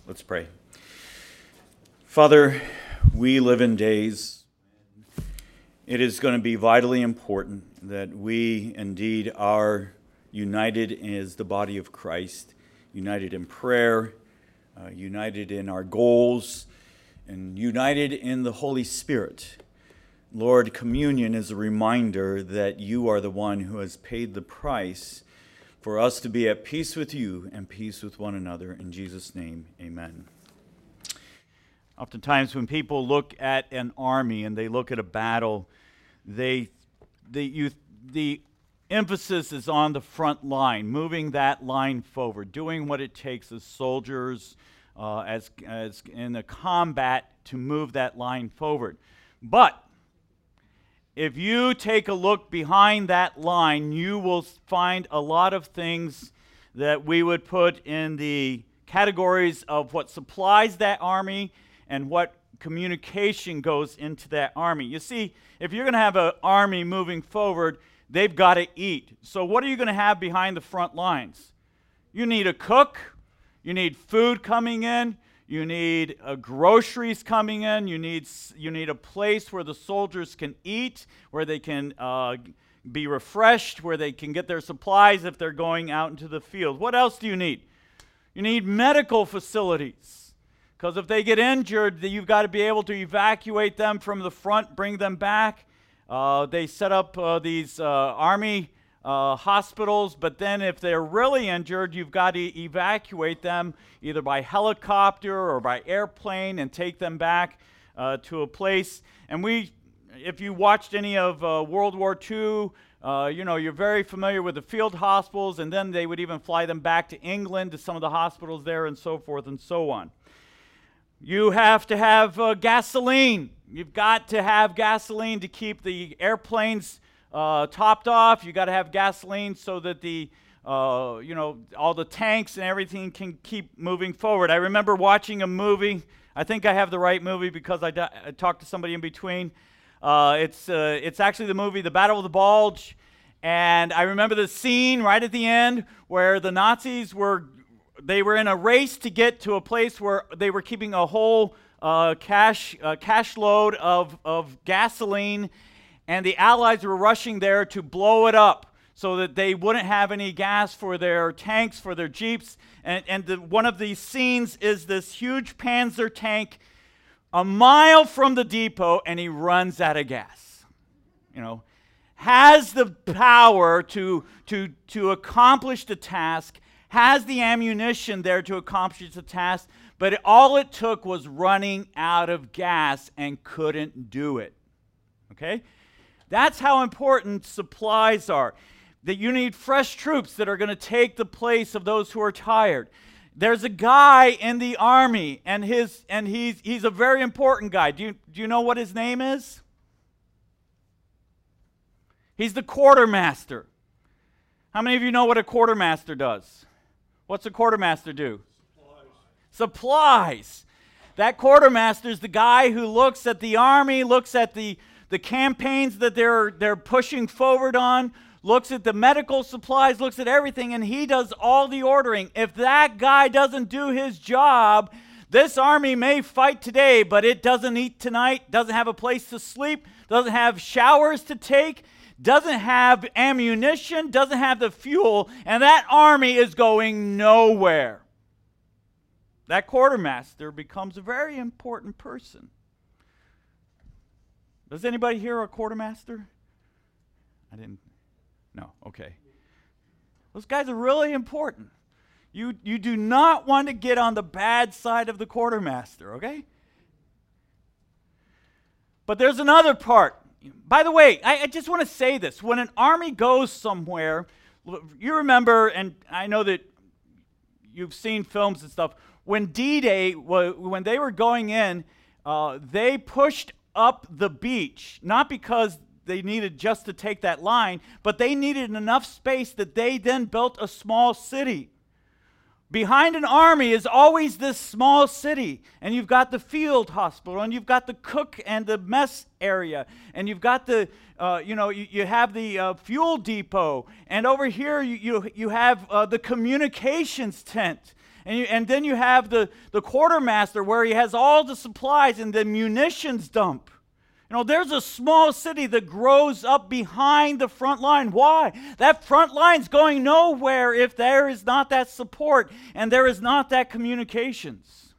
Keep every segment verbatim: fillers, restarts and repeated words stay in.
Let's pray. Father, we live in days. It is going to be vitally important that we indeed are united as the body of Christ, united in prayer, uh, united in our goals, and united in the Holy Spirit. Lord, communion is a reminder that you are the one who has paid the price for us to be at peace with you and peace with one another. In Jesus' name, amen. Oftentimes when people look at an army and they look at a battle, they, they you, the emphasis is on the front line, moving that line forward, doing what it takes as soldiers, uh, as, as in a combat to move that line forward. But if you take a look behind that line, you will find a lot of things that we would put in the categories of what supplies that army and what communication goes into that army. You see, if you're going to have an army moving forward, they've got to eat. So what are you going to have behind the front lines? You need a cook. You need food coming in. You need uh, groceries coming in. You need you need a place where the soldiers can eat, where they can uh, be refreshed, where they can get their supplies if they're going out into the field. What else do you need? You need medical facilities, because if they get injured, you've got to be able to evacuate them from the front, bring them back. Uh, they set up uh, these uh, army Uh, hospitals, but then if they're really injured, you've got to evacuate them either by helicopter or by airplane and take them back uh, to a place. And we, if you watched any of uh, World War Two, uh, you know, you're very familiar with the field hospitals, and then they would even fly them back to England to some of the hospitals there and so forth and so on. You have to have uh, gasoline. You've got to have gasoline to keep the airplanes Uh, topped off. You got to have gasoline so that the, uh, you know, all the tanks and everything can keep moving forward. I remember watching a movie. I think I have the right movie because I, d- I talked to somebody in between. Uh, it's uh, it's actually the movie The Battle of the Bulge, and I remember the scene right at the end where the Nazis were they were in a race to get to a place where they were keeping a whole uh, cash uh, cash load of of gasoline. And the Allies were rushing there to blow it up so that they wouldn't have any gas for their tanks, for their jeeps. And, and the, one of these scenes is this huge Panzer tank a mile from the depot, and he runs out of gas. You know, has the power to, to, to accomplish the task, has the ammunition there to accomplish the task, but all it took was running out of gas and couldn't do it. Okay? That's how important supplies are. That you need fresh troops that are going to take the place of those who are tired. There's a guy in the army, and his and he's he's a very important guy. Do you do you know what his name is? He's the quartermaster. How many of you know what a quartermaster does? What's a quartermaster do? Supplies. Supplies. That quartermaster is the guy who looks at the army, looks at the the campaigns that they're they're pushing forward on, looks at the medical supplies, looks at everything, and he does all the ordering. If that guy doesn't do his job, this army may fight today, but it doesn't eat tonight, doesn't have a place to sleep, doesn't have showers to take, doesn't have ammunition, doesn't have the fuel, and that army is going nowhere. That quartermaster becomes a very important person. Does anybody here a quartermaster? I didn't. No, okay. Those guys are really important. You, you do not want to get on the bad side of the quartermaster, okay? But there's another part. By the way, I, I just want to say this. When an army goes somewhere, you remember, and I know that you've seen films and stuff, when D-Day, when they were going in, uh, they pushed up the beach, not because they needed just to take that line, but they needed enough space that they then built a small city. Behind an army is always this small city, and you've got the field hospital, and you've got the cook and the mess area, and you've got the, uh, you know, you, you have the uh, fuel depot, and over here you you, you have uh, the communications tent, And, you, and then you have the, the quartermaster where he has all the supplies and the munitions dump. You know, there's a small city that grows up behind the front line. Why? That front line's going nowhere if there is not that support and there is not that communications.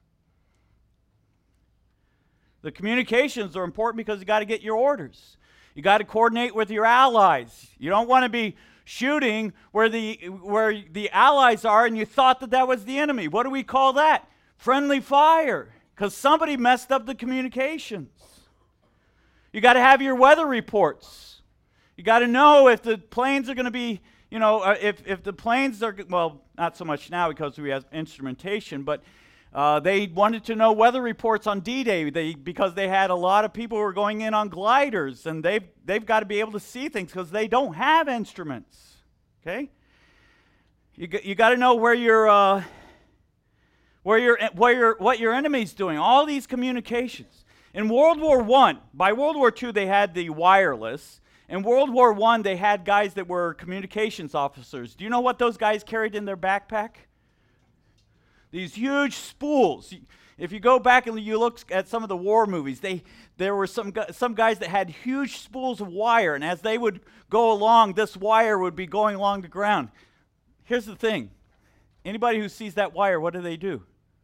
The communications are important because you got to get your orders. You got to coordinate with your allies. You don't want to be shooting where the where the allies are and you thought that that was the enemy. What do we call that? Friendly fire, because somebody messed up the communications. You got to have your weather reports. You got to know if the planes are going to be, you know, uh, if if the planes are, well, not so much now because we have instrumentation, but uh, they wanted to know weather reports on D-Day they, because they had a lot of people who were going in on gliders, and they've, they've got to be able to see things because they don't have instruments, okay? You, you got to know where your, uh, where your, where your, what your enemy's doing, all these communications. In World War One, by World War Two, they had the wireless. In World War One, they had guys that were communications officers. Do you know what those guys carried in their backpack? These huge spools. If you go back and you look at some of the war movies, they there were some some guys that had huge spools of wire, and as they would go along, this wire would be going along the ground. Here's the thing. Anybody who sees that wire, what do they do?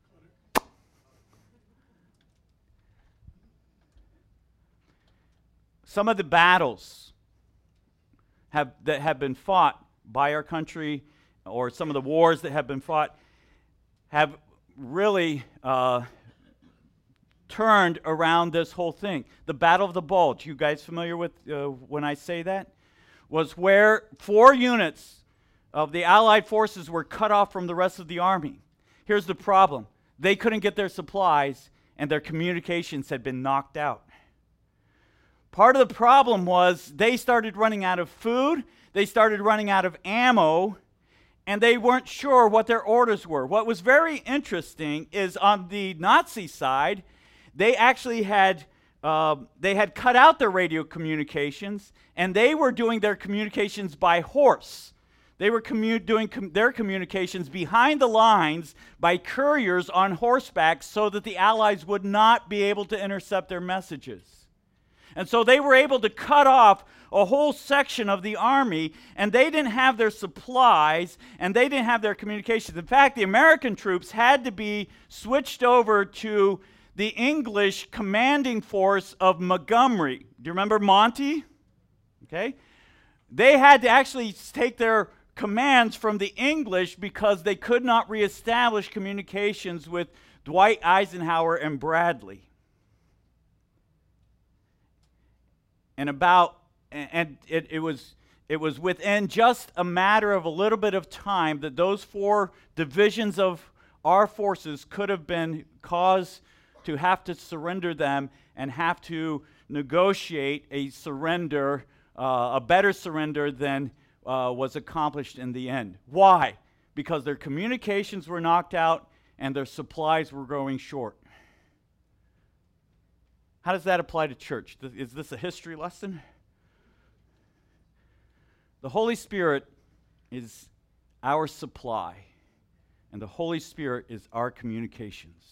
Some of the battles have, that have been fought by our country, or some of the wars that have been fought, have really uh, turned around this whole thing. The Battle of the Bulge, you guys familiar with uh, when I say that? Was where four units of the Allied forces were cut off from the rest of the army. Here's the problem. They couldn't get their supplies, and their communications had been knocked out. Part of the problem was they started running out of food, they started running out of ammo, and they weren't sure what their orders were. What was very interesting is on the Nazi side, they actually had uh, they had cut out their radio communications, and they were doing their communications by horse. They were commu- doing com- their communications behind the lines by couriers on horseback so that the Allies would not be able to intercept their messages. And so they were able to cut off a whole section of the army, and they didn't have their supplies, and they didn't have their communications. In fact, the American troops had to be switched over to the English commanding force of Montgomery. Do you remember Monty? Okay. They had to actually take their commands from the English because they could not reestablish communications with Dwight Eisenhower and Bradley. And about, and it, it was it was within just a matter of a little bit of time that those four divisions of our forces could have been caused to have to surrender them and have to negotiate a surrender, uh, a better surrender than uh, was accomplished in the end. Why? Because their communications were knocked out and their supplies were growing short. How does that apply to church? Is this a history lesson? The Holy Spirit is our supply, and the Holy Spirit is our communications.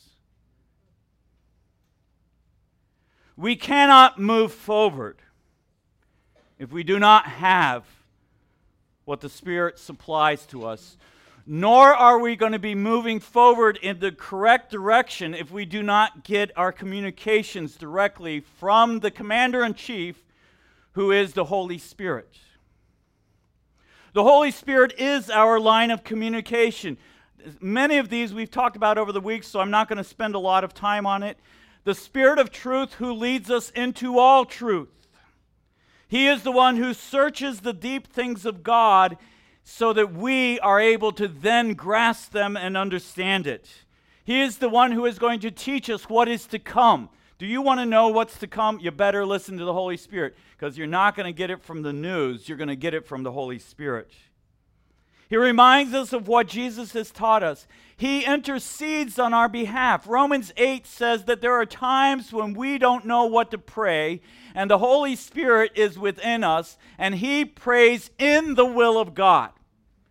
We cannot move forward if we do not have what the Spirit supplies to us, nor are we going to be moving forward in the correct direction if we do not get our communications directly from the Commander-in-Chief, who is the Holy Spirit. The Holy Spirit is our line of communication. Many of these we've talked about over the weeks, so I'm not going to spend a lot of time on it. The Spirit of truth who leads us into all truth. He is the one who searches the deep things of God so that we are able to then grasp them and understand it. He is the one who is going to teach us what is to come. Do you want to know what's to come? You better listen to the Holy Spirit, because you're not going to get it from the news. You're going to get it from the Holy Spirit. He reminds us of what Jesus has taught us. He intercedes on our behalf. Romans eight says that there are times when we don't know what to pray, and the Holy Spirit is within us, and He prays in the will of God.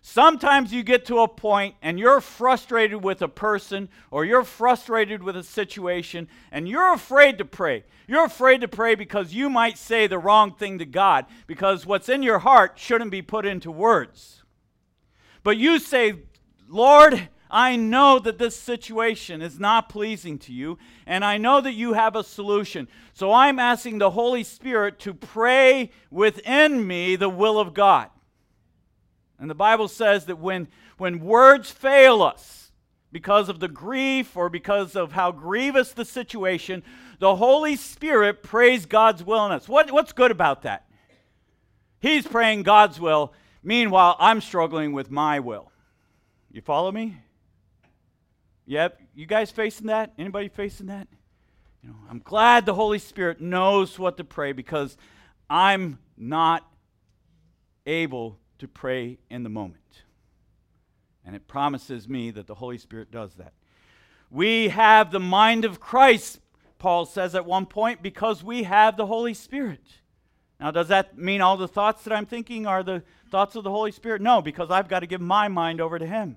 Sometimes you get to a point and you're frustrated with a person or you're frustrated with a situation and you're afraid to pray. You're afraid to pray because you might say the wrong thing to God, because what's in your heart shouldn't be put into words. But you say, Lord, I know that this situation is not pleasing to you, and I know that you have a solution. So I'm asking the Holy Spirit to pray within me the will of God. And the Bible says that when, when words fail us because of the grief or because of how grievous the situation, the Holy Spirit prays God's will in us. What, what's good about that? He's praying God's will. Meanwhile, I'm struggling with my will. You follow me? Yep. You guys facing that? Anybody facing that? You know, I'm glad the Holy Spirit knows what to pray because I'm not able to pray in the moment. And it promises me that the Holy Spirit does that. We have the mind of Christ, Paul says at one point, because we have the Holy Spirit. Now, does that mean all the thoughts that I'm thinking are the thoughts of the Holy Spirit? No, because I've got to give my mind over to Him.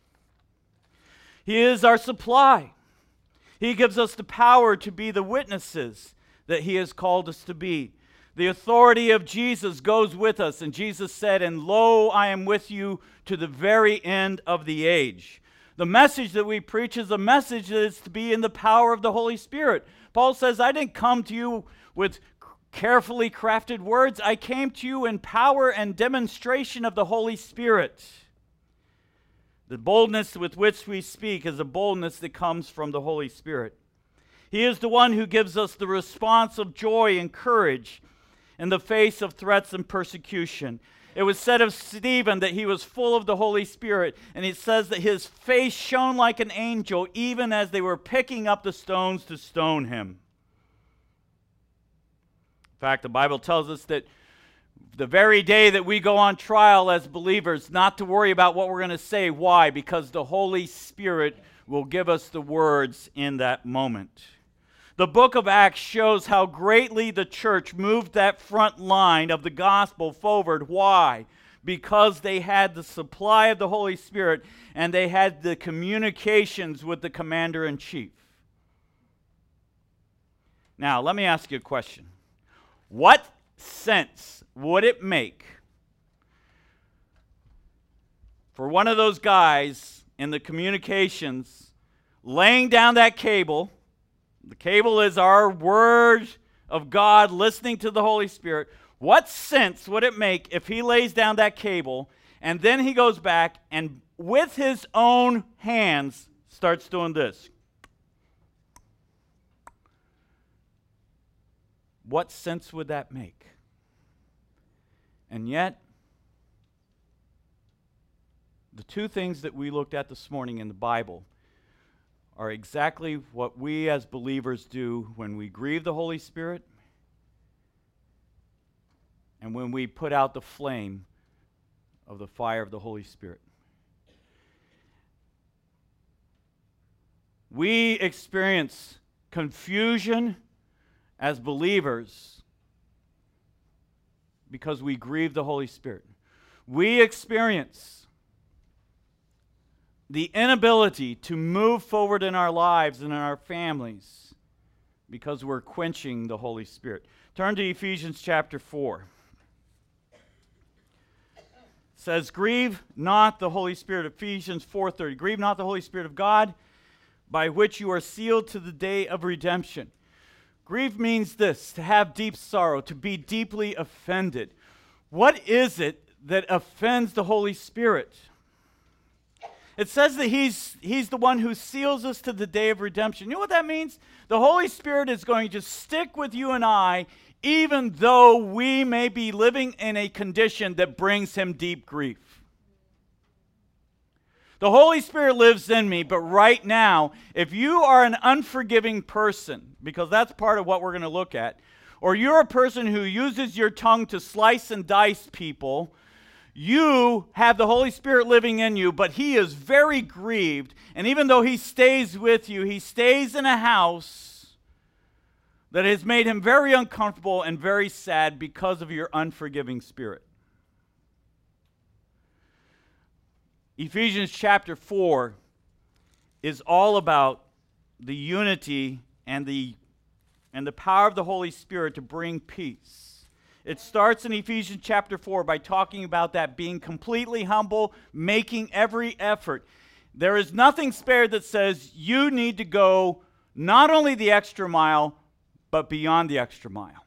He is our supply. He gives us the power to be the witnesses that He has called us to be. The authority of Jesus goes with us, and Jesus said, "And lo, I am with you to the very end of the age." The message that we preach is a message that is to be in the power of the Holy Spirit. Paul says, I didn't come to you with carefully crafted words. I came to you in power and demonstration of the Holy Spirit. The boldness with which we speak is a boldness that comes from the Holy Spirit. He is the one who gives us the response of joy and courage in the face of threats and persecution. It was said of Stephen that he was full of the Holy Spirit, and it says that his face shone like an angel even as they were picking up the stones to stone him. In fact, the Bible tells us that the very day that we go on trial as believers, not to worry about what we're going to say. Why? Because the Holy Spirit will give us the words in that moment. The book of Acts shows how greatly the church moved that front line of the gospel forward. Why? Because they had the supply of the Holy Spirit and they had the communications with the commander-in-chief. Now, let me ask you a question. What sense would it make for one of those guys in the communications laying down that cable? The cable is our word of God, listening to the Holy Spirit. What sense would it make if he lays down that cable and then he goes back and with his own hands starts doing this? What sense would that make? And yet, the two things that we looked at this morning in the Bible are exactly what we as believers do when we grieve the Holy Spirit and when we put out the flame of the fire of the Holy Spirit. We experience confusion as believers because we grieve the Holy Spirit. We experience the inability to move forward in our lives and in our families because we're quenching the Holy Spirit. Turn to Ephesians chapter four. It says, grieve not the Holy Spirit. Ephesians four thirty. Grieve not the Holy Spirit of God, by which you are sealed to the day of redemption. Grieve means this, to have deep sorrow, to be deeply offended. What is it that offends the Holy Spirit? It says that he's, he's the one who seals us to the day of redemption. You know what that means? The Holy Spirit is going to stick with you and I, even though we may be living in a condition that brings Him deep grief. The Holy Spirit lives in me, but right now, if you are an unforgiving person, because that's part of what we're going to look at, or you're a person who uses your tongue to slice and dice people, you have the Holy Spirit living in you, but He is very grieved. And even though He stays with you, He stays in a house that has made Him very uncomfortable and very sad because of your unforgiving spirit. Ephesians chapter four is all about the unity and the and the power of the Holy Spirit to bring peace. It starts in Ephesians chapter four by talking about that being completely humble, making every effort. There is nothing spared that says you need to go not only the extra mile, but beyond the extra mile.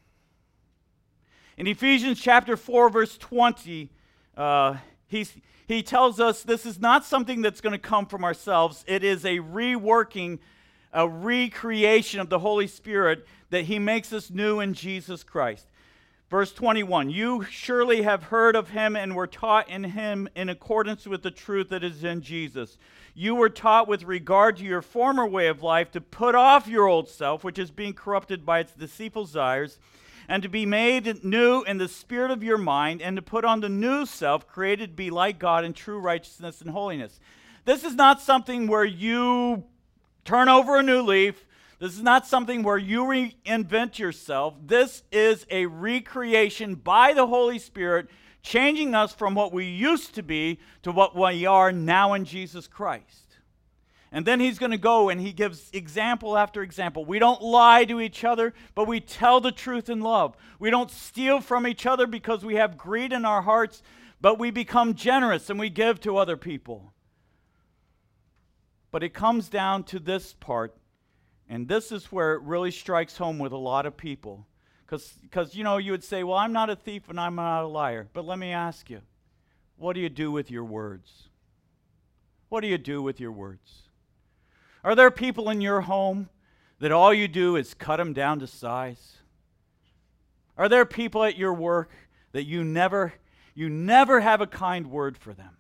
In Ephesians chapter four, verse twenty, uh, he's, he tells us this is not something that's going to come from ourselves. It is a reworking, a recreation of the Holy Spirit that he makes us new in Jesus Christ. Verse twenty-one, you surely have heard of him and were taught in him in accordance with the truth that is in Jesus. You were taught with regard to your former way of life to put off your old self, which is being corrupted by its deceitful desires, and to be made new in the spirit of your mind, and to put on the new self, created to be like God in true righteousness and holiness. This is not something where you turn over a new leaf. This is not something where you reinvent yourself. This is a recreation by the Holy Spirit, changing us from what we used to be to what we are now in Jesus Christ. And then he's going to go and he gives example after example. We don't lie to each other, but we tell the truth in love. We don't steal from each other because we have greed in our hearts, but we become generous and we give to other people. But it comes down to this part, and this is where it really strikes home with a lot of people. Because, you know, you would say, well, I'm not a thief and I'm not a liar. But let me ask you, what do you do with your words? What do you do with your words? Are there people in your home that all you do is cut them down to size? Are there people at your work that you never, you never have a kind word for them?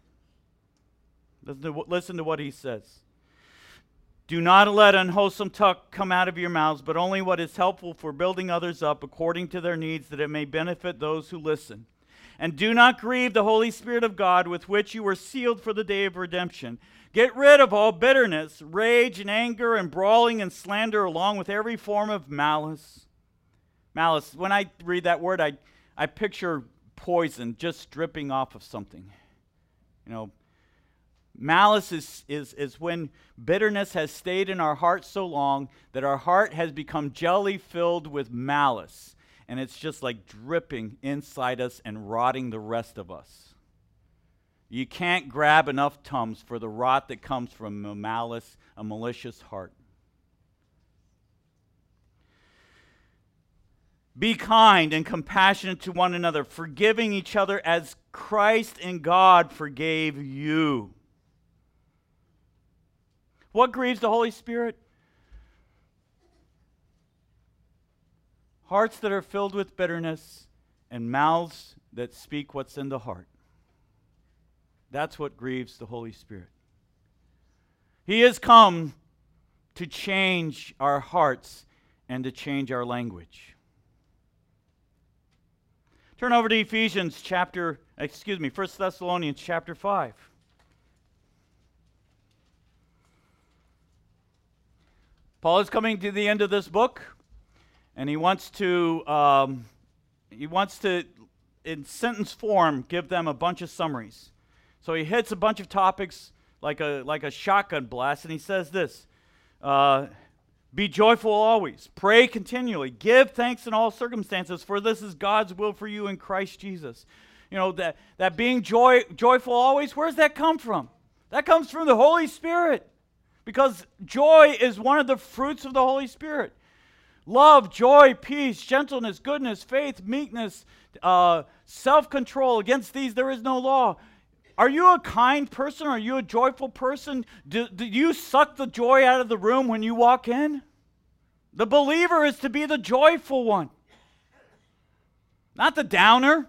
Listen to, listen to what he says. Do not let unwholesome talk come out of your mouths, but only what is helpful for building others up according to their needs, that it may benefit those who listen. And do not grieve the Holy Spirit of God, with which you were sealed for the day of redemption. Get rid of all bitterness, rage, and anger, and brawling, and slander, along with every form of malice. Malice, when I read that word, I, I picture poison just dripping off of something. You know, malice is, is, is when bitterness has stayed in our heart so long that our heart has become jelly-filled with malice. And it's just like dripping inside us and rotting the rest of us. You can't grab enough Tums for the rot that comes from a malice, a malicious heart. Be kind and compassionate to one another, forgiving each other as Christ in God forgave you. What grieves the Holy Spirit? Hearts that are filled with bitterness and mouths that speak what's in the heart. That's what grieves the Holy Spirit. He has come to change our hearts and to change our language. Turn over to Ephesians chapter, excuse me, First Thessalonians chapter five. Paul is coming to the end of this book, and he wants to, um, he wants to, in sentence form, give them a bunch of summaries. So he hits a bunch of topics like a like a shotgun blast, and he says this, uh, be joyful always, pray continually, give thanks in all circumstances, for this is God's will for you in Christ Jesus. You know, that, that being joy, joyful always, where does that come from? That comes from the Holy Spirit, because joy is one of the fruits of the Holy Spirit. Love, joy, peace, gentleness, goodness, faith, meekness, uh, self-control. Against these there is no law. Are you a kind person? Are you a joyful person? Do, do you suck the joy out of the room when you walk in? The believer is to be the joyful one, not the downer.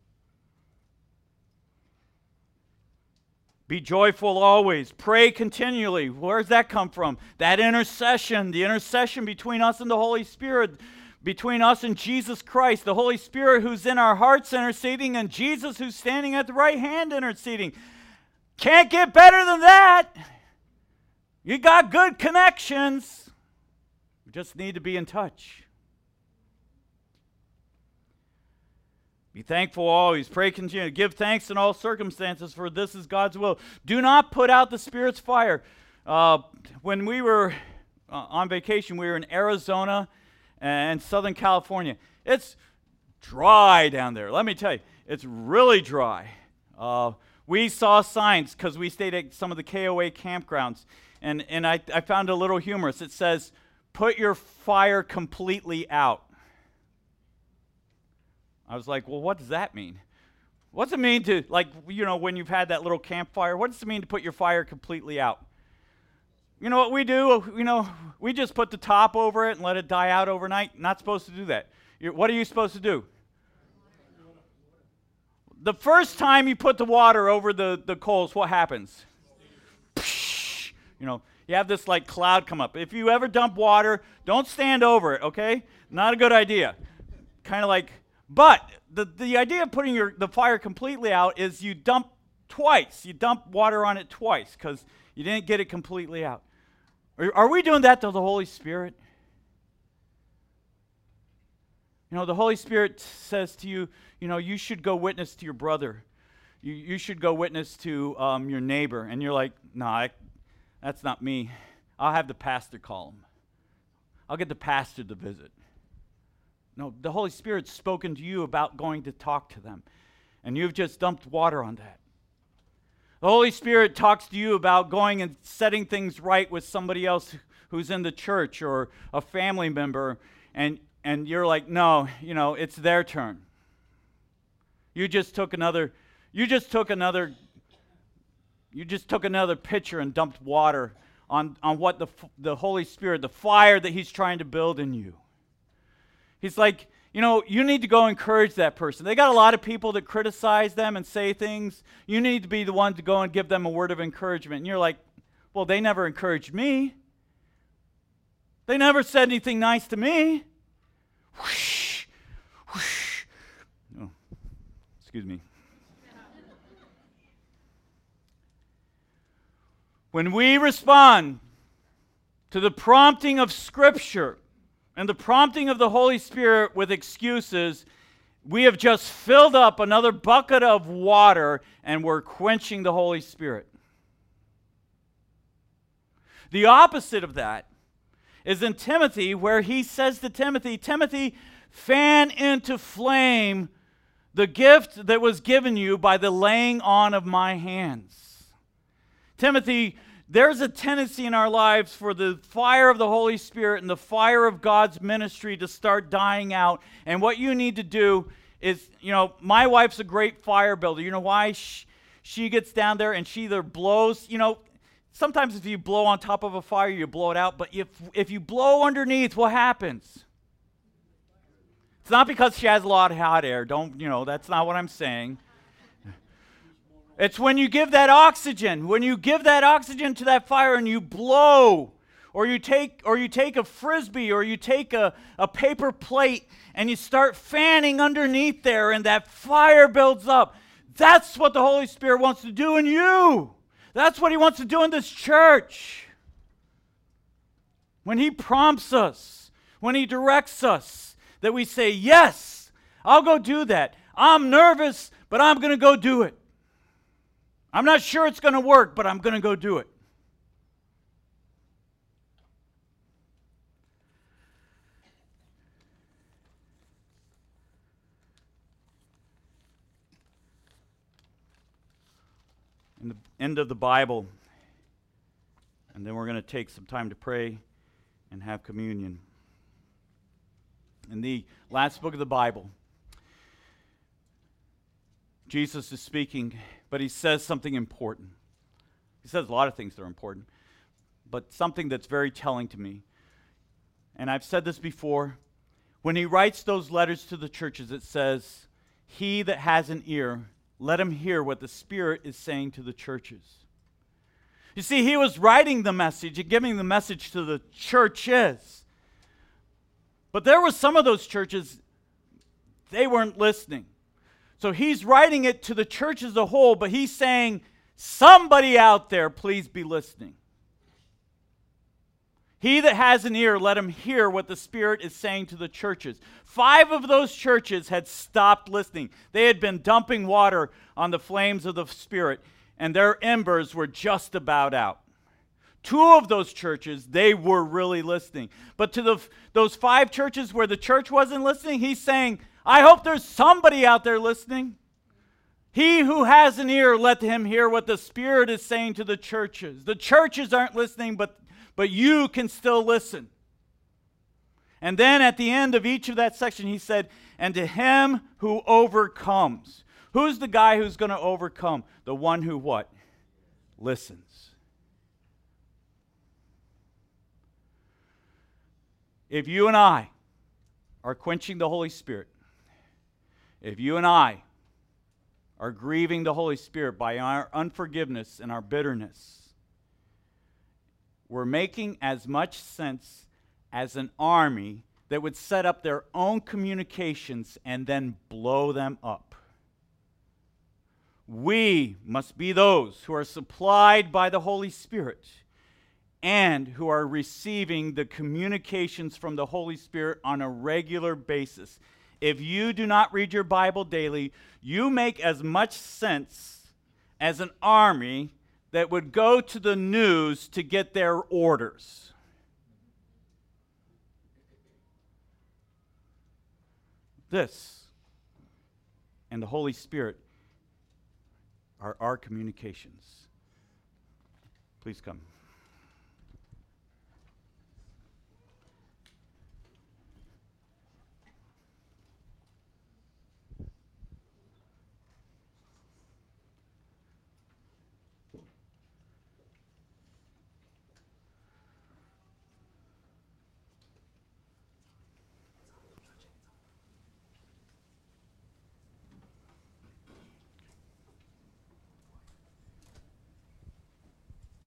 Be joyful always. Pray continually. Where does that come from? That intercession, the intercession between us and the Holy Spirit, between us and Jesus Christ, the Holy Spirit who's in our hearts interceding, and Jesus who's standing at the right hand interceding. Can't get better than that. You got good connections. We just need to be in touch. Be thankful always. Pray continually. Give thanks in all circumstances, for this is God's will. Do not put out the Spirit's fire. Uh, when we were uh, on vacation, we were in Arizona and Southern California. It's dry down there. Let me tell you, it's really dry. Uh, we saw signs because we stayed at some of the K O A campgrounds, and, and I, I found a little humorous. It says, put your fire completely out. I was like, well, what does that mean? What's it mean to, like, you know, when you've had that little campfire, what does it mean to put your fire completely out? You know what we do? You know, we just put the top over it and let it die out overnight. Not supposed to do that. You're, what are you supposed to do? The first time you put the water over the, the coals, what happens? You know, you have this like cloud come up. If you ever dump water, don't stand over it, okay? Not a good idea. Kind of like, but the, the idea of putting your the fire completely out is you dump twice. You dump water on it twice because you didn't get it completely out. Are, are we doing that to the Holy Spirit? You know, the Holy Spirit says to you, you know, you should go witness to your brother. You, you should go witness to um, your neighbor. And you're like, no, nah, that's not me. I'll have the pastor call him. I'll get the pastor to visit. No, the Holy Spirit's spoken to you about going to talk to them. And you've just dumped water on that. The Holy Spirit talks to you about going and setting things right with somebody else who's in the church or a family member. And, and you're like, no, you know, it's their turn. You just took another, you just took another, you just took another pitcher and dumped water on, on what the, the Holy Spirit, the fire that He's trying to build in you. He's like, you know, you need to go encourage that person. They got a lot of people that criticize them and say things. You need to be the one to go and give them a word of encouragement. And you're like, well, they never encouraged me. They never said anything nice to me. Whoosh, whoosh. Oh, excuse me. When we respond to the prompting of Scripture and the prompting of the Holy Spirit with excuses, we have just filled up another bucket of water and we're quenching the Holy Spirit. The opposite of that is in Timothy, where he says to Timothy, Timothy, fan into flame the gift that was given you by the laying on of my hands. Timothy, there's a tendency in our lives for the fire of the Holy Spirit and the fire of God's ministry to start dying out. And what you need to do is, you know, my wife's a great fire builder. You know why? She, she gets down there and she either blows, you know, sometimes if you blow on top of a fire, you blow it out. But if, if you blow underneath, what happens? It's not because she has a lot of hot air. Don't, you know, that's not what I'm saying. It's when you give that oxygen, when you give that oxygen to that fire and you blow, or you take or you take a frisbee, or you take a, a paper plate and you start fanning underneath there and that fire builds up. That's what the Holy Spirit wants to do in you. That's what He wants to do in this church. When He prompts us, when He directs us, that we say, yes, I'll go do that. I'm nervous, but I'm going to go do it. I'm not sure it's going to work, but I'm going to go do it. In the end of the Bible, and then we're going to take some time to pray and have communion. In the last book of the Bible, Jesus is speaking, but He says something important. He says a lot of things that are important, but something that's very telling to me. And I've said this before. When He writes those letters to the churches, it says, he that has an ear, let him hear what the Spirit is saying to the churches. You see, He was writing the message and giving the message to the churches. But there were some of those churches, they weren't listening. So He's writing it to the church as a whole, but He's saying, somebody out there, please be listening. He that has an ear, let him hear what the Spirit is saying to the churches. Five of those churches had stopped listening. They had been dumping water on the flames of the Spirit, and their embers were just about out. Two of those churches, they were really listening. But to the, those five churches where the church wasn't listening, he's saying, I hope there's somebody out there listening. He who has an ear, let him hear what the Spirit is saying to the churches. The churches aren't listening, but But you can still listen. And then at the end of each of that section, he said, and to him who overcomes. Who's the guy who's going to overcome? The one who what? Listens. If you and I are quenching the Holy Spirit, if you and I are grieving the Holy Spirit by our unforgiveness and our bitterness, we're making as much sense as an army that would set up their own communications and then blow them up. We must be those who are supplied by the Holy Spirit and who are receiving the communications from the Holy Spirit on a regular basis. If you do not read your Bible daily, you make as much sense as an army that would go to the news to get their orders. This and the Holy Spirit are our communications. Please come.